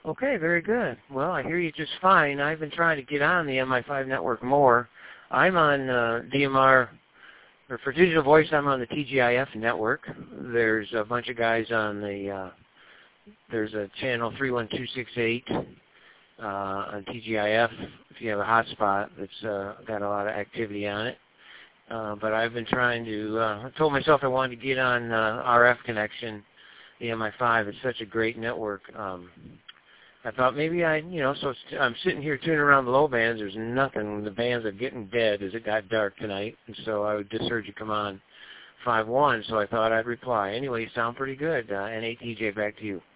Okay, very good. Well, I hear you just fine. I've been trying to get on the MI5 network more. I'm on DMR, or for digital voice, I'm on the TGIF network. There's a bunch of guys on the, there's a channel 31268 on TGIF if you have a hotspot that's got a lot of activity on it. But I've been trying to, I told myself I wanted to get on RF connection, the MI5. It's such a great network. I thought maybe I'm sitting here tuning around the low bands. There's nothing. The bands are getting dead as it got dark tonight. And so I just heard you come on 5-1, so I thought I'd reply. Anyway, you sound pretty good. N8TJ, back to you.